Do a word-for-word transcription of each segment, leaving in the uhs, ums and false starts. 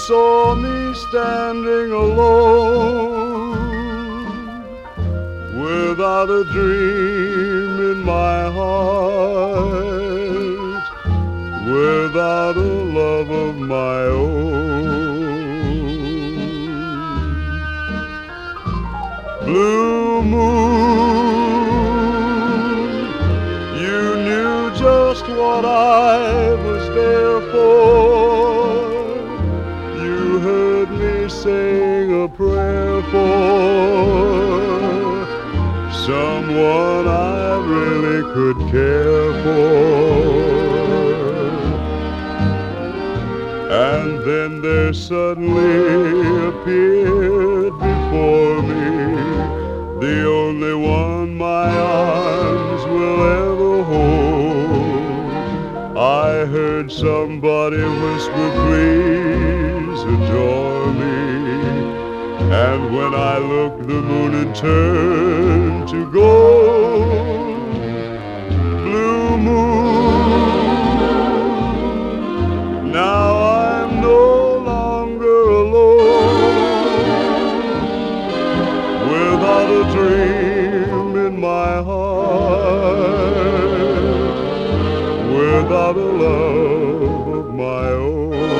saw me standing alone, without a dream in my heart, without a love of my own. Blue moon, you knew just what I was there for. You heard me sing a prayer for someone I really could care for. And then there suddenly appeared before me the only one my arms will ever hold. I heard somebody whisper, please adore me. And when I looked, the moon had turned to gold. Blue moon, now I'm no longer alone, without a dream in my heart, without a love of my own.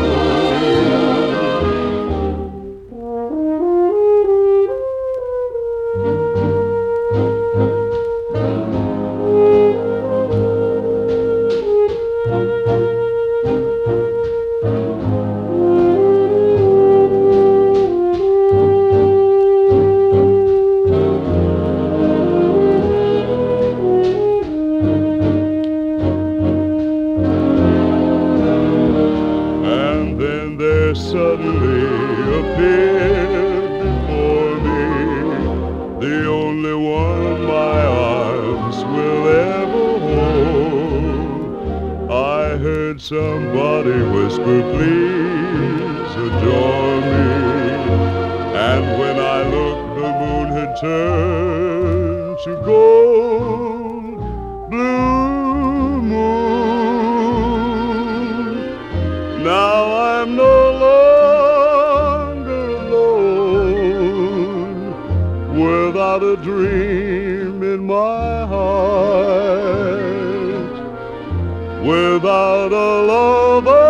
Suddenly appeared before me the only one my arms will ever hold. I heard somebody whisper, please adore me. And when I looked, the moon had turned to gold. Blue moon, now I'm no longer alone, without a dream in my heart, without a love